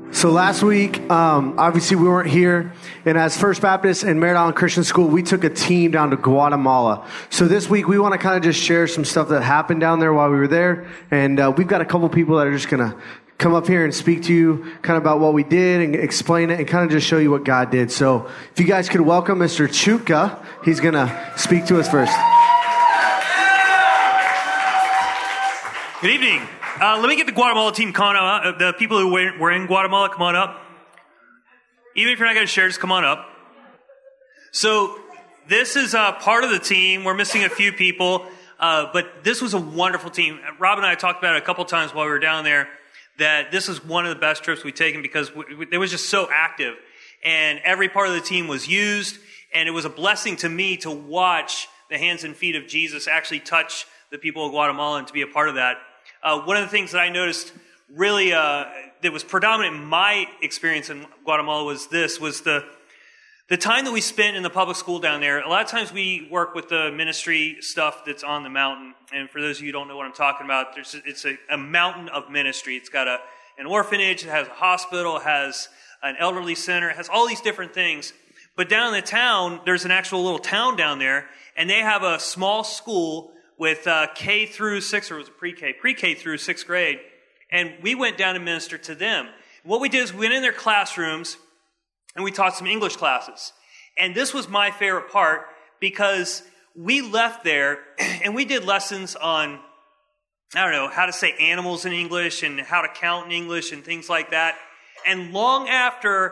So last week, obviously we weren't here, and as First Baptist and Merritt Island Christian School, we took a team down to Guatemala. So this week we want to kind of just share some stuff that happened down there while we were there, and we've got a couple people that are just going to come up here and speak to you kind of about what we did and explain it and kind of just show you what God did. So if you guys could welcome Mr. Chuka, he's going to speak to us first. Good evening. Let me get the Guatemala team coming up. The people who were in Guatemala, come on up. Even if you're not going to share, just come on up. So this is part of the team. We're missing a few people, but this was a wonderful team. Rob and I talked about it a couple times while we were down there, that this is one of the best trips we've taken because it was just so active. And every part of the team was used, and it was a blessing to me to watch the hands and feet of Jesus actually touch the people of Guatemala and to be a part of that. One of the things that I noticed really that was predominant in my experience in Guatemala was the time that we spent in the public school down there. A lot of times we work with the ministry stuff that's on the mountain. And for those of you who don't know what I'm talking about, it's a mountain of ministry. It's got an orphanage, it has a hospital, it has an elderly center, it has all these different things. But down in the town, there's an actual little town down there, and they have a small school with K through 6, or it was pre-K through 6th grade. And we went down and ministered to them. What we did is we went in their classrooms and we taught some English classes. And this was my favorite part because we left there and we did lessons on, how to say animals in English and how to count in English and things like that. And long after,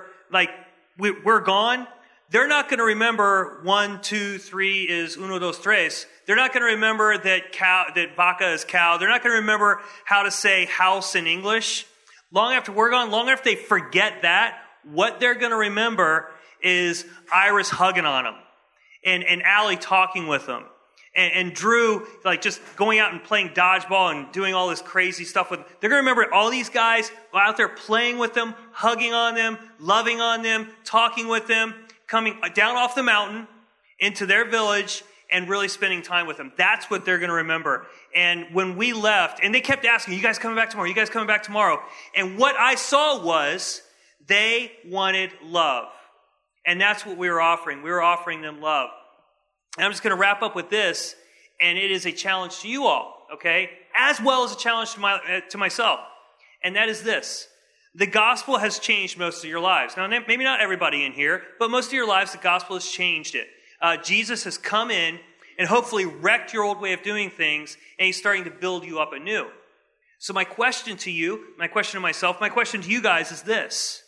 we're gone, they're not going to remember 1, 2, 3 is uno, dos, tres. They're not going to remember that vaca is cow. They're not going to remember how to say house in English. Long after we're gone, long after they forget that, what they're going to remember is Iris hugging on them and Allie talking with them and Drew just going out and playing dodgeball and doing all this crazy stuff with them. They're going to remember all these guys out there playing with them, hugging on them, loving on them, talking with them, coming down off the mountain into their village and really spending time with them. That's what they're going to remember. And when we left, and they kept asking, you guys coming back tomorrow? You guys coming back tomorrow? And what I saw was they wanted love. And that's what we were offering. We were offering them love. And I'm just going to wrap up with this, and it is a challenge to you all, okay? As well as a challenge to myself. And that is this. The gospel has changed most of your lives. Now, maybe not everybody in here, but most of your lives, the gospel has changed it. Jesus has come in and hopefully wrecked your old way of doing things, and he's starting to build you up anew. So my question to you, my question to myself, my question to you guys is this.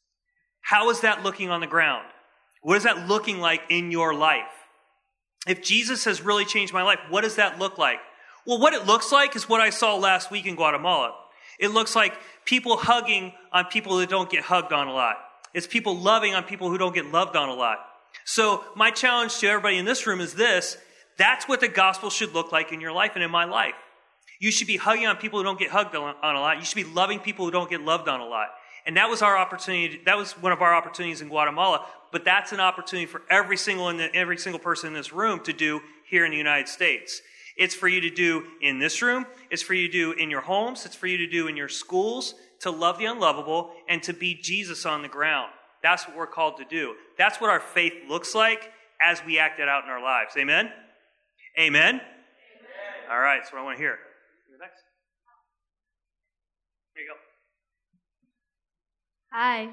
How is that looking on the ground? What is that looking like in your life? If Jesus has really changed my life, what does that look like? Well, what it looks like is what I saw last week in Guatemala. It looks like people hugging on people that don't get hugged on a lot. It's people loving on people who don't get loved on a lot. So my challenge to everybody in this room is this. That's what the gospel should look like in your life and in my life. You should be hugging on people who don't get hugged on a lot. You should be loving people who don't get loved on a lot. And that was our opportunity. That was one of our opportunities in Guatemala. But that's an opportunity for every single person in this room to do here in the United States. It's for you to do in this room. It's for you to do in your homes. It's for you to do in your schools, to love the unlovable and to be Jesus on the ground. That's what we're called to do. That's what our faith looks like as we act it out in our lives. Amen? Amen? Amen. All right, that's what I want to hear. Next. There you go. Hi.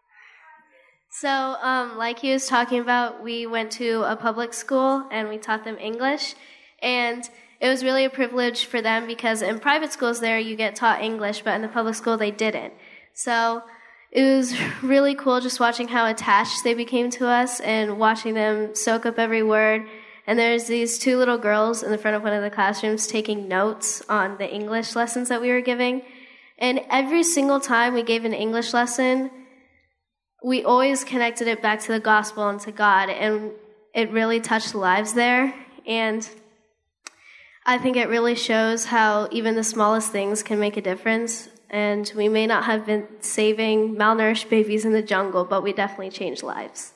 So, like he was talking about, we went to a public school and we taught them English. And it was really a privilege for them because in private schools there you get taught English, but in the public school they didn't. So it was really cool just watching how attached they became to us and watching them soak up every word. And there's these 2 little girls in the front of one of the classrooms taking notes on the English lessons that we were giving. And every single time we gave an English lesson, we always connected it back to the gospel and to God. And it really touched lives there. And I think it really shows how even the smallest things can make a difference. And we may not have been saving malnourished babies in the jungle, but we definitely changed lives.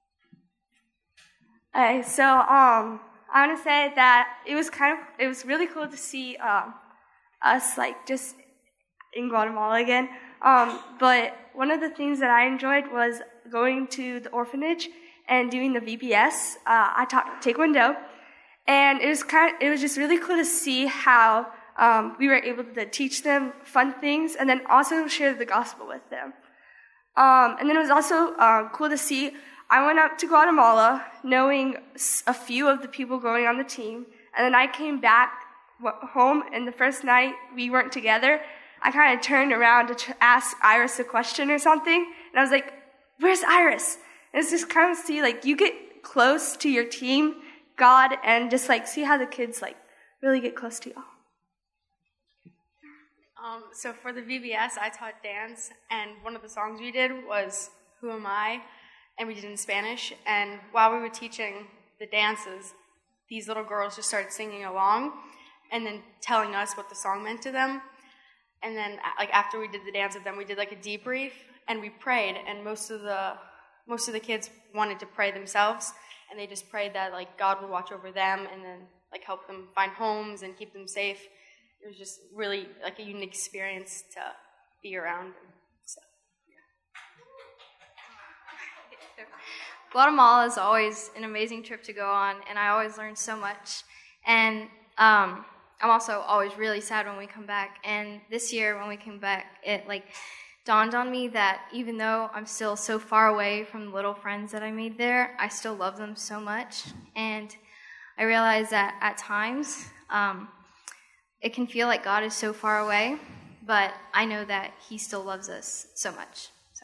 Okay, so I want to say that it was really cool to see us just in Guatemala again. But one of the things that I enjoyed was going to the orphanage and doing the VBS. I taught Taekwondo, and it was just really cool to see how we were able to teach them fun things and then also share the gospel with them. And then it was also cool to see. I went up to Guatemala knowing a few of the people going on the team, and then I came back home, and the first night we weren't together, I kind of turned around to ask Iris a question or something, and I was like, "Where's Iris?" And it's just kind of see, like, you get close to your team, God, and just, like, see how the kids, like, really get close to y'all. So for the VBS, I taught dance, and one of the songs we did was Who Am I? And we did it in Spanish. And while we were teaching the dances, these little girls just started singing along and then telling us what the song meant to them. And then, like, after we did the dance with them, we did, like, a debrief, and we prayed, and most of the kids wanted to pray themselves, and they just prayed that, like, God would watch over them and then, like, help them find homes and keep them safe. It was just really, like, a unique experience to be around. So, yeah. Guatemala is always an amazing trip to go on, and I always learn so much. And I'm also always really sad when we come back. And this year when we came back, it, like, dawned on me that even though I'm still so far away from the little friends that I made there, I still love them so much. And I realized that at times it can feel like God is so far away, but I know that He still loves us so much. So,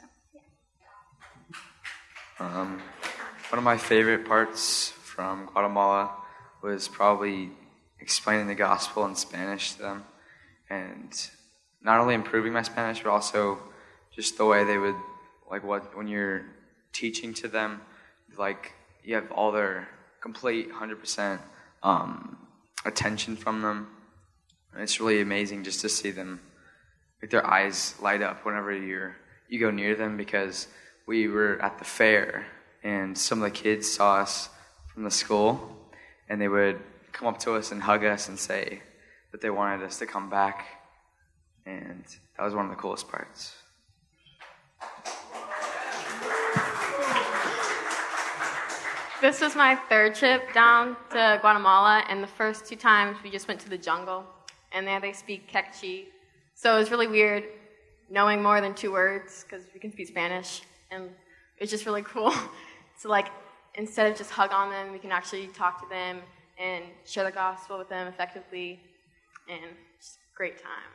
yeah. One of my favorite parts from Guatemala was probably explaining the gospel in Spanish to them, and not only improving my Spanish, but also just the way they would, like, when you're teaching to them, like, you have all their complete 100% attention from them. And it's really amazing just to see them, like, their eyes light up whenever you go near them, because we were at the fair and some of the kids saw us from the school, and they would come up to us and hug us and say that they wanted us to come back, and that was one of the coolest parts. This was my third trip down to Guatemala, and the first 2 times we just went to the jungle, and there they speak Quechua. So it was really weird knowing more than 2 words, because we can speak Spanish, and it's just really cool. So, like, instead of just hug on them, we can actually talk to them and share the gospel with them effectively, and just a great time.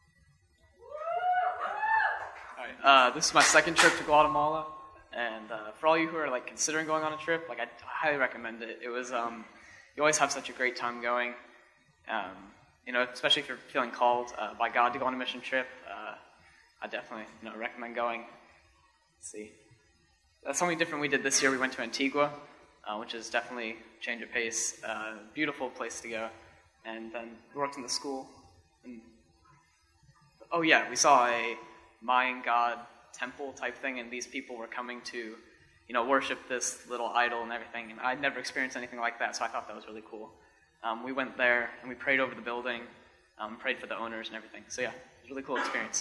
All right, this is my second trip to Guatemala, and for all you who are, like, considering going on a trip, like, I highly recommend it. It was you always have such a great time going, you know, especially if you're feeling called by God to go on a mission trip. I definitely, you know, recommend going. Let's see. That's something different we did this year. We went to Antigua, which is definitely a change of pace. Beautiful place to go. And then we worked in the school. And, oh yeah, we saw a Mayan god temple type thing, and these people were coming to, you know, worship this little idol and everything. And I'd never experienced anything like that, so I thought that was really cool. We went there and we prayed over the building, prayed for the owners and everything. So yeah, it was a really cool experience.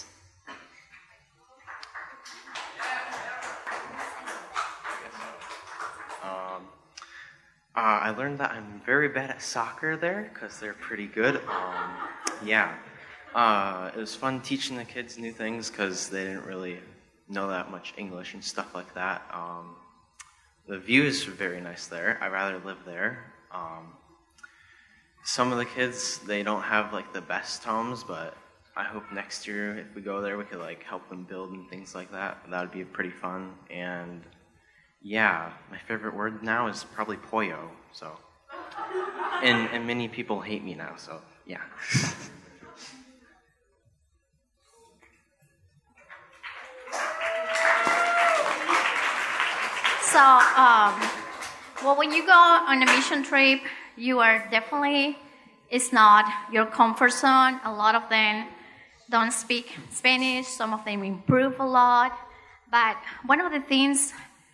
I learned that I'm very bad at soccer there, because they're pretty good. It was fun teaching the kids new things, because they didn't really know that much English and stuff like that. The views are very nice there. I'd rather live there. Some of the kids, they don't have, like, the best homes, but I hope next year, if we go there, we could, like, help them build and things like that. That would be pretty fun. And yeah, my favorite word now is probably pollo, so. And many people hate me now, so yeah. So, well, when you go on a mission trip, you are definitely, it's not your comfort zone. A lot of them don't speak Spanish. Some of them improve a lot. But one of the things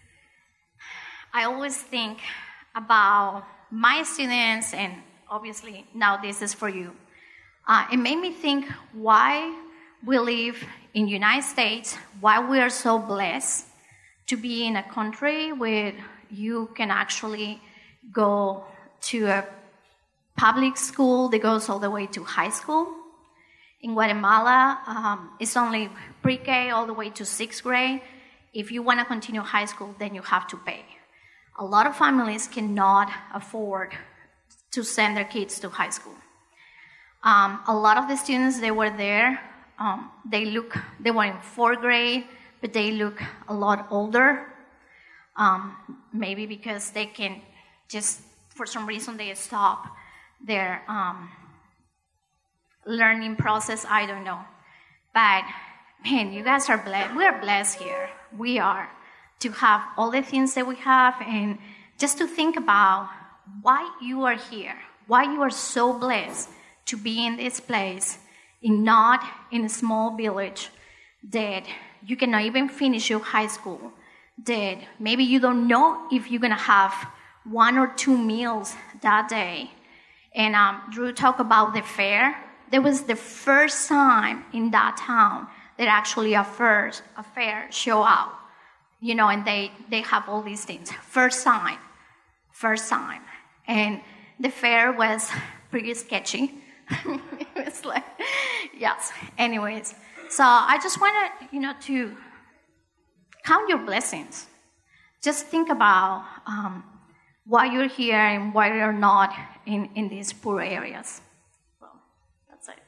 I always think about my students, and obviously now this is for you, it made me think why we live in United States, why we are so blessed to be in a country where you can actually go to a public school that goes all the way to high school. In Guatemala, it's only pre-K all the way to 6th grade. If you want to continue high school, then you have to pay. A lot of families cannot afford to send their kids to high school. A lot of the students that were there, they were in 4th grade, but they look a lot older. Maybe because they can just, for some reason, they stop their learning process. I don't know. But, man, you guys are blessed. We are blessed here. We are. To have all the things that we have, and just to think about why you are here, why you are so blessed to be in this place, and not in a small village that you cannot even finish your high school, that maybe you don't know if you're going to have 1 or 2 meals that day. And Drew talked about the fair. That was the first time in that town that actually a fair show up. You know, and they have all these things. First time. And the fair was pretty sketchy. It was like, yes. Anyways, so I just wanted, to count your blessings. Just think about why you're here and why you're not in these poor areas. Well, that's it.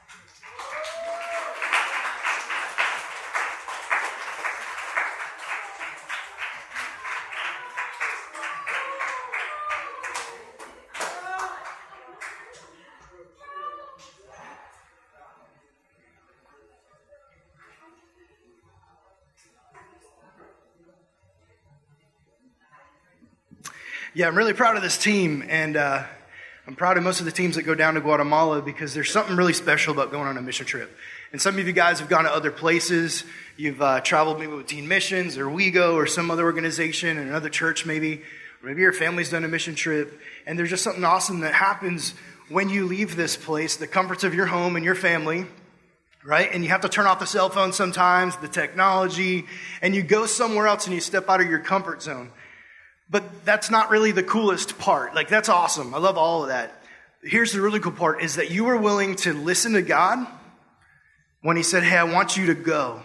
Yeah, I'm really proud of this team, and I'm proud of most of the teams that go down to Guatemala because there's something really special about going on a mission trip. And some of you guys have gone to other places. You've traveled maybe with Teen Missions or WeGo or some other organization and another church maybe. Or maybe your family's done a mission trip. And there's just something awesome that happens when you leave this place, the comforts of your home and your family, right? And you have to turn off the cell phone sometimes, the technology, and you go somewhere else and you step out of your comfort zone. But that's not really the coolest part. Like, that's awesome. I love all of that. Here's the really cool part, is that you were willing to listen to God when he said, hey, I want you to go.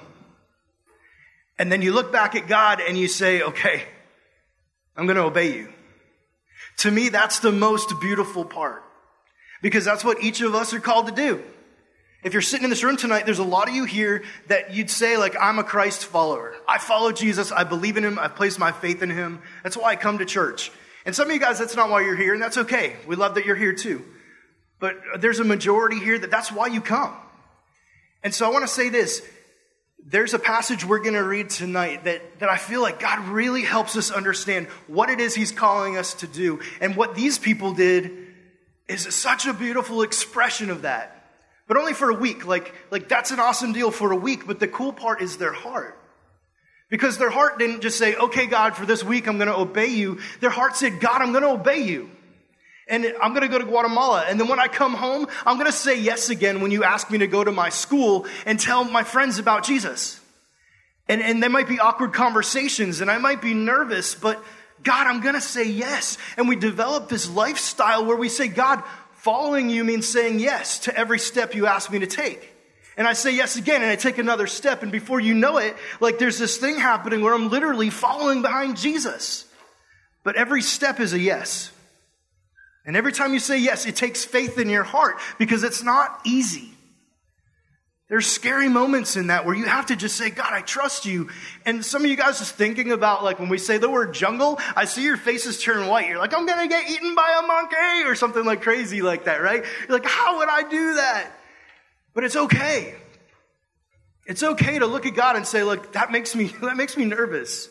And then you look back at God and you say, okay, I'm going to obey you. To me, that's the most beautiful part, because that's what each of us are called to do. If you're sitting in this room tonight, there's a lot of you here that you'd say, like, I'm a Christ follower. I follow Jesus. I believe in him. I've placed my faith in him. That's why I come to church. And some of you guys, that's not why you're here, and that's okay. We love that you're here too. But there's a majority here that's why you come. And so I want to say this. There's a passage we're going to read tonight that I feel like God really helps us understand what it is he's calling us to do. And what these people did is such a beautiful expression of that. But only for a week. Like that's an awesome deal for a week. But the cool part is their heart. Because their heart didn't just say, okay, God, for this week I'm going to obey you. Their heart said, God, I'm going to obey you. And I'm going to go to Guatemala. And then when I come home, I'm going to say yes again when you ask me to go to my school and tell my friends about Jesus. And there might be awkward conversations and I might be nervous, but God, I'm going to say yes. And we develop this lifestyle where we say, God, following you means saying yes to every step you ask me to take. And I say yes again, and I take another step. And before you know it, like there's this thing happening where I'm literally following behind Jesus. But every step is a yes. And every time you say yes, it takes faith in your heart because it's not easy. There's scary moments in that where you have to just say, God, I trust you. And some of you guys just thinking about, like, when we say the word jungle, I see your faces turn white. You're like, I'm going to get eaten by a monkey or something like crazy like that, right? You're like, how would I do that? But it's okay. It's okay to look at God and say, look, that makes me nervous.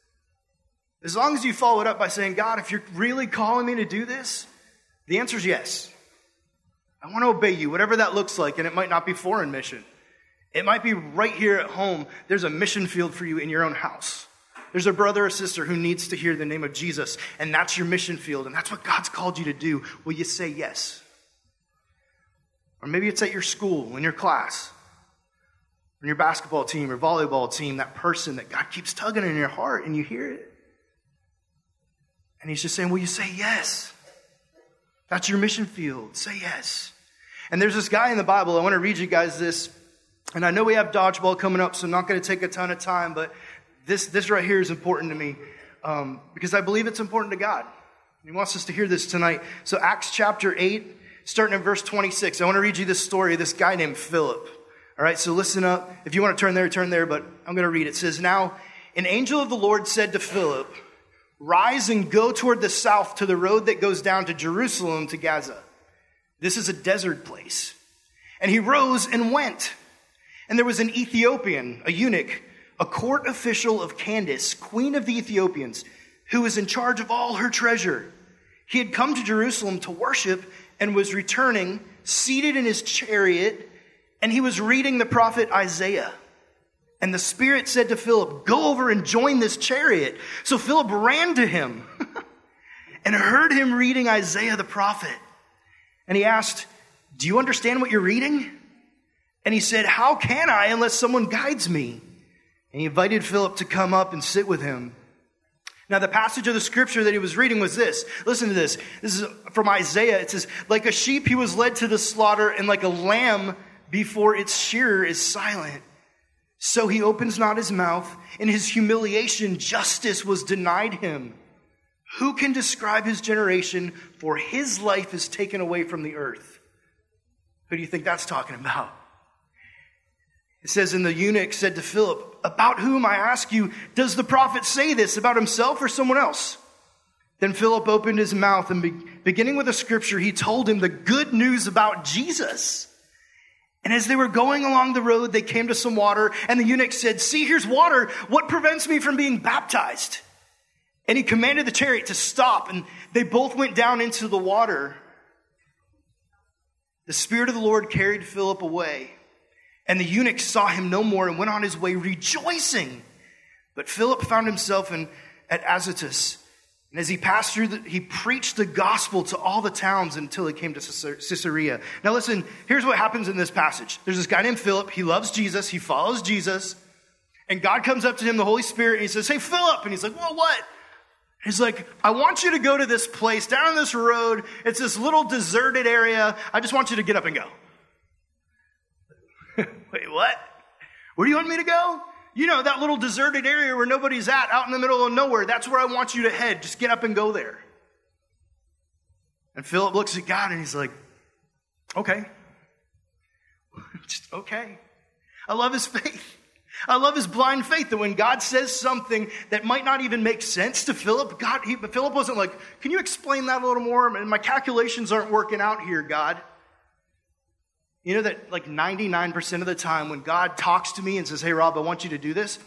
As long as you follow it up by saying, God, if you're really calling me to do this, the answer is yes. I want to obey you, whatever that looks like, and it might not be foreign mission. It might be right here at home. There's a mission field for you in your own house. There's a brother or sister who needs to hear the name of Jesus, and that's your mission field, and that's what God's called you to do. Will you say yes? Or maybe it's at your school, in your class. on your basketball team or volleyball team, that person that God keeps tugging in your heart and you hear it. And he's just saying, will you say yes? That's your mission field. Say yes. And there's this guy in the Bible. I want to read you guys this. And I know we have dodgeball coming up, so I'm not going to take a ton of time, but this right here is important to me because I believe it's important to God. He wants us to hear this tonight. So Acts chapter 8, starting in verse 26. I want to read you this story of this guy named Philip. All right, so listen up. If you want to turn there, but I'm going to read it. It says, now, an angel of the Lord said to Philip, rise and go toward the south to the road that goes down to Jerusalem to Gaza. This is a desert place. And he rose and went. And there was an Ethiopian, a eunuch, a court official of Candace, queen of the Ethiopians, who was in charge of all her treasure. He had come to Jerusalem to worship and was returning, seated in his chariot, and he was reading the prophet Isaiah. And the Spirit said to Philip, go over and join this chariot. So Philip ran to him and heard him reading Isaiah the prophet. And he asked, do you understand what you're reading? And he said, how can I unless someone guides me? And he invited Philip to come up and sit with him. Now, the passage of the scripture that he was reading was this. Listen to this. This is from Isaiah. It says, like a sheep he was led to the slaughter, and like a lamb before its shearer is silent. So he opens not his mouth. In his humiliation, justice was denied him. Who can describe his generation? For his life is taken away from the earth. Who do you think that's talking about? It says, and the eunuch said to Philip, about whom, I ask you, does the prophet say this, about himself or someone else? Then Philip opened his mouth, and beginning with a scripture, he told him the good news about Jesus. And as they were going along the road, they came to some water, and the eunuch said, see, here's water. What prevents me from being baptized? And he commanded the chariot to stop, and they both went down into the water. The Spirit of the Lord carried Philip away, and the eunuch saw him no more and went on his way rejoicing. But Philip found himself at Azotus. And as he passed through, he preached the gospel to all the towns until he came to Caesarea. Now listen, here's what happens in this passage. There's this guy named Philip. He loves Jesus. He follows Jesus. And God comes up to him, the Holy Spirit, and he says, hey, Philip. And he's like, well, what? He's like, I want you to go to this place down this road. It's this little deserted area. I just want you to get up and go. Wait, what? Where do you want me to go? You know, that little deserted area where nobody's at, out in the middle of nowhere. That's where I want you to head. Just get up and go there. And Philip looks at God and he's like, okay. Just okay. I love his faith. I love his blind faith that when God says something that might not even make sense to Philip, Philip wasn't like, can you explain that a little more? My calculations aren't working out here, God. You know that like 99% of the time when God talks to me and says, hey, Rob, I want you to do this,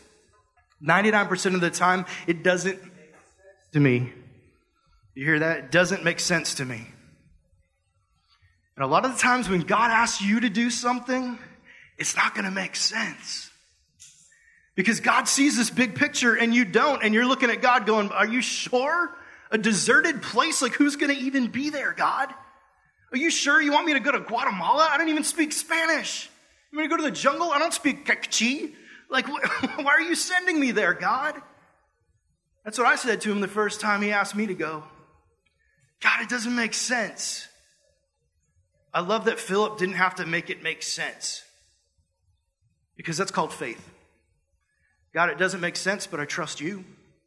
99% of the time, it doesn't make sense to me. You hear that? It doesn't make sense to me. And a lot of the times when God asks you to do something, it's not going to make sense. Because God sees this big picture and you don't, and you're looking at God going, are you sure? A deserted place? Like, who's going to even be there, God? Are you sure you want me to go to Guatemala? I don't even speak Spanish. You want me to go to the jungle? I don't speak Quechua. Like, why are you sending me there, God? That's what I said to him the first time he asked me to go. God, it doesn't make sense. I love that Philip didn't have to make it make sense. Because that's called faith. God, it doesn't make sense, but I trust you.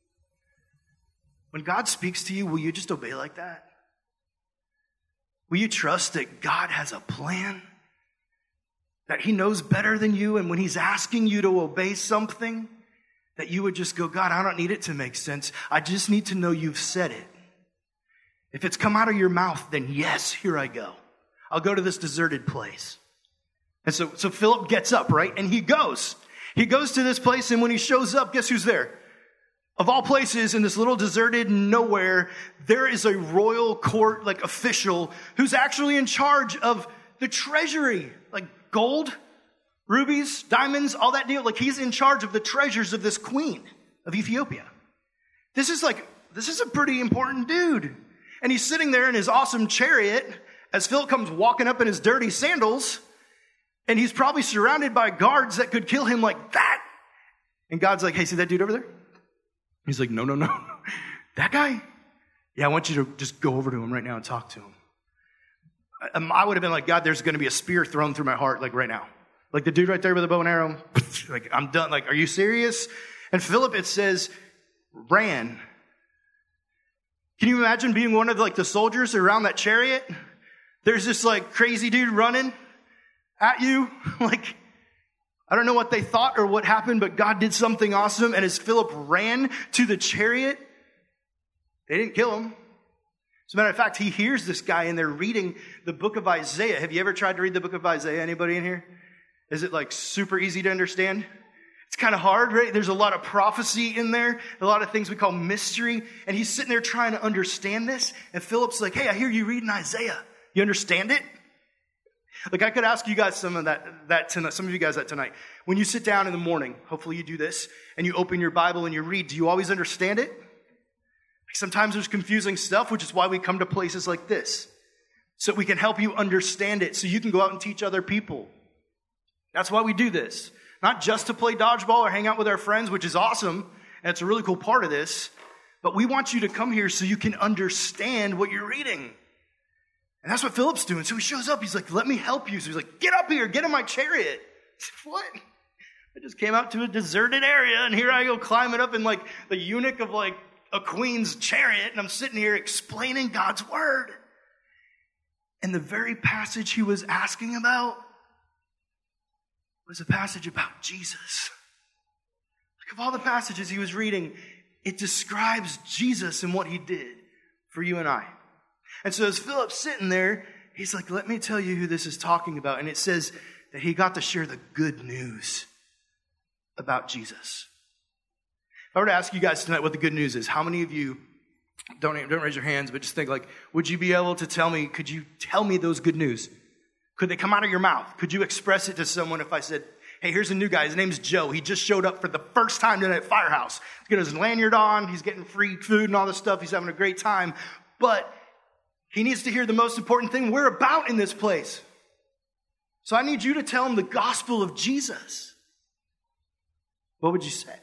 When God speaks to you, will you just obey like that? Will you trust that God has a plan? That he knows better than you, and when he's asking you to obey something, that you would just go, God, I don't need it to make sense. I just need to know you've said it. If it's come out of your mouth, then yes, here I go. I'll go to this deserted place. And so Philip gets up, right? And he goes. He goes to this place, and when he shows up, guess who's there? Of all places, in this little deserted nowhere, there is a royal court, official who's actually in charge of the treasury, gold, rubies, diamonds, all that deal. He's in charge of the treasures of this queen of Ethiopia. This is a pretty important dude. And he's sitting there in his awesome chariot as Philip comes walking up in his dirty sandals. And he's probably surrounded by guards that could kill him like that. And God's like, hey, see that dude over there? He's like, no. That guy? Yeah, I want you to just go over to him right now and talk to him. I would have been like, God, there's going to be a spear thrown through my heart, like right now. Like the dude right there with the bow and arrow. Like, I'm done. Like, are you serious? And Philip, it says, ran. Can you imagine being one of like the soldiers around that chariot? There's this like crazy dude running at you. Like, I don't know what they thought or what happened, but God did something awesome. And as Philip ran to the chariot, they didn't kill him. As a matter of fact, he hears this guy and they're reading the book of Isaiah. Have you ever tried to read the book of Isaiah? Anybody in here? Is it like super easy to understand? It's kind of hard, right? There's a lot of prophecy in there, a lot of things we call mystery. And he's sitting there trying to understand this. And Philip's like, hey, I hear you reading Isaiah. You understand it? Like, I could ask you guys some of that tonight, some of you guys that tonight. When you sit down in the morning, hopefully you do this, and you open your Bible and you read, do you always understand it? Like, sometimes there's confusing stuff, which is why we come to places like this. So we can help you understand it, so you can go out and teach other people. That's why we do this. Not just to play dodgeball or hang out with our friends, which is awesome, and it's a really cool part of this, but we want you to come here so you can understand what you're reading. And that's what Philip's doing. So he shows up, he's like, let me help you. So he's like, get up here, get in my chariot. What? I just came out to a deserted area, and here I go climbing up in like the eunuch of like a queen's chariot, and I'm sitting here explaining God's word. And the very passage he was asking about was a passage about Jesus. Like, of all the passages he was reading, it describes Jesus and what he did for you and I. And so as Philip's sitting there, he's like, let me tell you who this is talking about. And it says that he got to share the good news about Jesus. If I were to ask you guys tonight what the good news is, how many of you, don't raise your hands, but just think like, would you be able to tell me, could you tell me those good news? Could they come out of your mouth? Could you express it to someone if I said, hey, here's a new guy. His name's Joe. He just showed up for the first time tonight at Firehouse. He's got his lanyard on. He's getting free food and all this stuff. He's having a great time. But he needs to hear the most important thing we're about in this place. So I need you to tell him the gospel of Jesus. What would you say?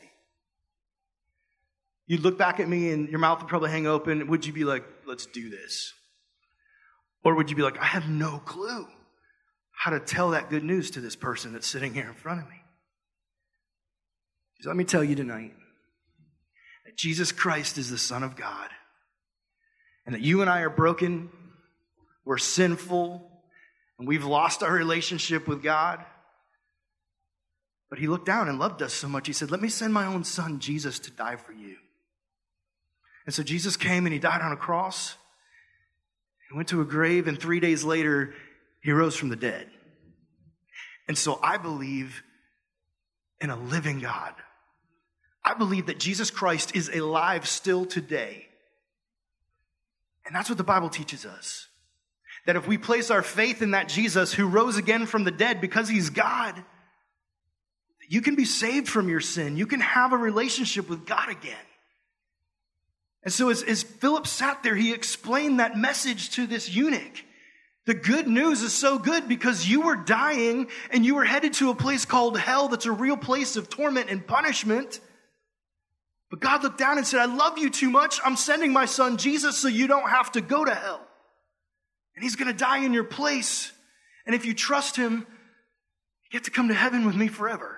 You'd look back at me and your mouth would probably hang open. Would you be like, let's do this? Or would you be like, I have no clue how to tell that good news to this person that's sitting here in front of me? So let me tell you tonight that Jesus Christ is the Son of God, and that you and I are broken, we're sinful, and we've lost our relationship with God. But he looked down and loved us so much, he said, let me send my own son, Jesus, to die for you. And so Jesus came and he died on a cross. He went to a grave, and 3 days later, he rose from the dead. And so I believe in a living God. I believe that Jesus Christ is alive still today. And that's what the Bible teaches us. That if we place our faith in that Jesus who rose again from the dead because he's God, you can be saved from your sin. You can have a relationship with God again. And so as Philip sat there, he explained that message to this eunuch. The good news is so good because you were dying and you were headed to a place called hell that's a real place of torment and punishment. But God looked down and said, I love you too much. I'm sending my son Jesus so you don't have to go to hell. And he's going to die in your place. And if you trust him, you get to come to heaven with me forever.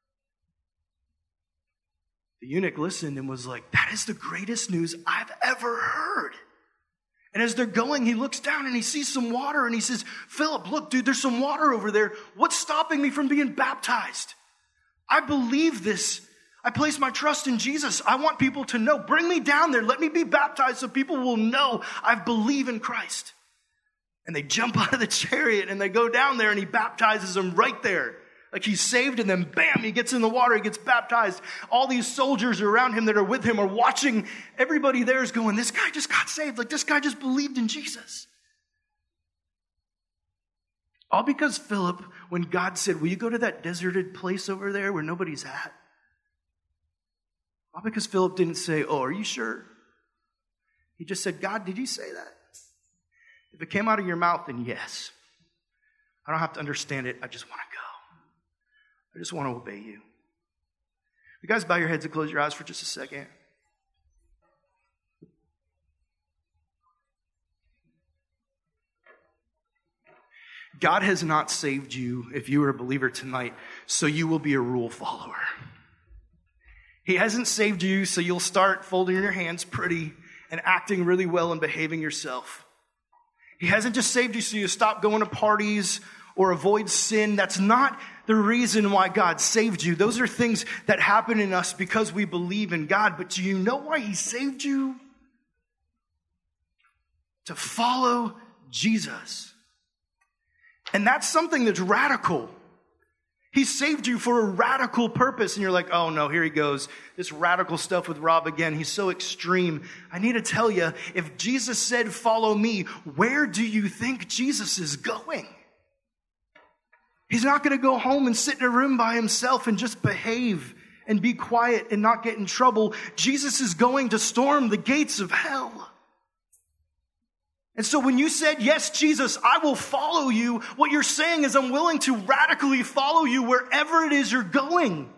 The eunuch listened and was like, that is the greatest news I've ever heard. And as they're going, he looks down and he sees some water and he says, Philip, look, dude, there's some water over there. What's stopping me from being baptized? I believe this. I place my trust in Jesus. I want people to know. Bring me down there. Let me be baptized so people will know I believe in Christ. And they jump out of the chariot and they go down there and he baptizes them right there. Like he's saved, and then bam, he gets in the water, he gets baptized. All these soldiers around him that are with him are watching. Everybody there is going, this guy just got saved. Like this guy just believed in Jesus. All because Philip, when God said, will you go to that deserted place over there where nobody's at? All because Philip didn't say, oh, are you sure? He just said, God, did you say that? If it came out of your mouth, then yes. I don't have to understand it. I just want to go. I just want to obey you. You guys bow your heads and close your eyes for just a second. God has not saved you, if you are a believer tonight, so you will be a rule follower. He hasn't saved you so you'll start folding your hands pretty and acting really well and behaving yourself. He hasn't just saved you so you stop going to parties or avoid sin. That's not the reason why God saved you. Those are things that happen in us because we believe in God. But do you know why he saved you? To follow Jesus. And that's something that's radical. He saved you for a radical purpose. And you're like, oh no, here he goes. This radical stuff with Rob again. He's so extreme. I need to tell you, if Jesus said, follow me, where do you think Jesus is going? He's not going to go home and sit in a room by himself and just behave and be quiet and not get in trouble. Jesus is going to storm the gates of hell. And so when you said, yes, Jesus, I will follow you, what you're saying is I'm willing to radically follow you wherever it is you're going.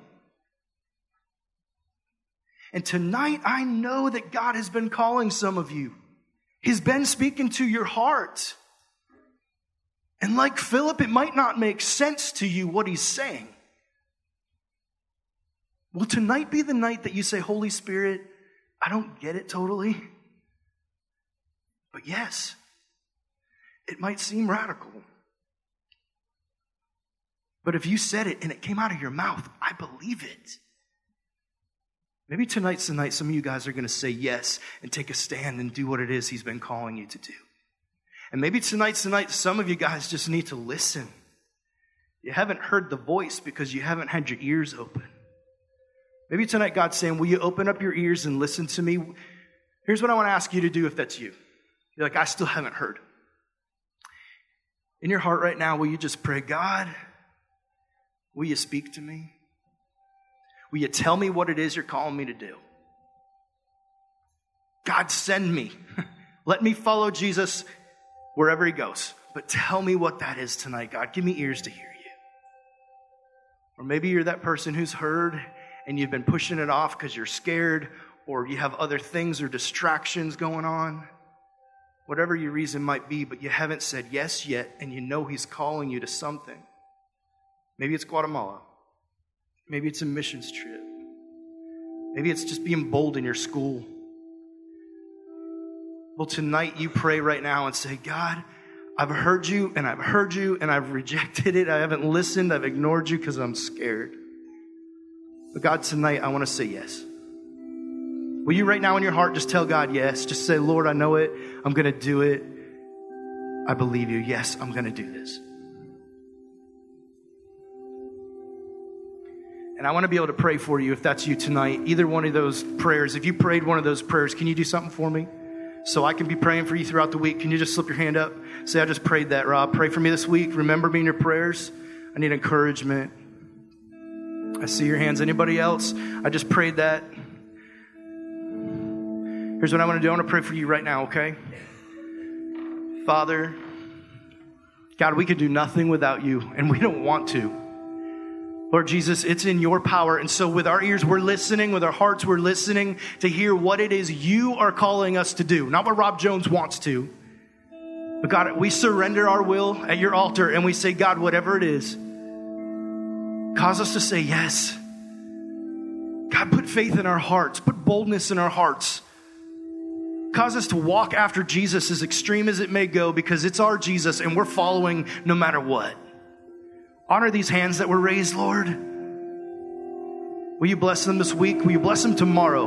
And tonight, I know that God has been calling some of you. He's been speaking to your heart. And like Philip, it might not make sense to you what he's saying. Will tonight be the night that you say, Holy Spirit, I don't get it totally. But yes, it might seem radical. But if you said it and it came out of your mouth, I believe it. Maybe tonight's the night some of you guys are going to say yes and take a stand and do what it is he's been calling you to do. And maybe tonight's the night some of you guys just need to listen. You haven't heard the voice because you haven't had your ears open. Maybe tonight God's saying, will you open up your ears and listen to me? Here's what I want to ask you to do if that's you. You're like, I still haven't heard. In your heart right now, will you just pray, God, will you speak to me? Will you tell me what it is you're calling me to do? God, send me. Let me follow Jesus wherever he goes. But tell me what that is tonight, God. Give me ears to hear you. Or maybe you're that person who's heard and you've been pushing it off because you're scared or you have other things or distractions going on. Whatever your reason might be, but you haven't said yes yet, and you know he's calling you to something. Maybe it's Guatemala. Maybe it's a missions trip. Maybe it's just being bold in your school. Well, tonight you pray right now and say, God, I've heard you, and I've rejected it. I haven't listened. I've ignored you because I'm scared. But God, tonight I want to say yes. Will you right now in your heart just tell God yes? Just say, Lord, I know it. I'm going to do it. I believe you. Yes, I'm going to do this. And I want to be able to pray for you if that's you tonight. Either one of those prayers. If you prayed one of those prayers, can you do something for me? So I can be praying for you throughout the week. Can you just slip your hand up? Say, I just prayed that, Rob. Pray for me this week. Remember me in your prayers. I need encouragement. I see your hands. Anybody else? I just prayed that. Here's what I want to do. I want to pray for you right now, okay? Father, God, we can do nothing without you, and we don't want to. Lord Jesus, it's in your power. And so with our ears, we're listening. With our hearts, we're listening to hear what it is you are calling us to do. Not what Rob Jones wants to. But God, we surrender our will at your altar, and we say, God, whatever it is, cause us to say yes. God, put faith in our hearts. Put boldness in our hearts. Cause us to walk after Jesus as extreme as it may go, because it's our Jesus and we're following no matter what. Honor these hands that were raised, Lord. Will you bless them this week? Will you bless them tomorrow?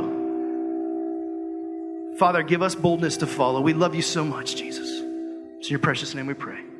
Father, give us boldness to follow. We love you so much, Jesus. It's in your precious name we pray.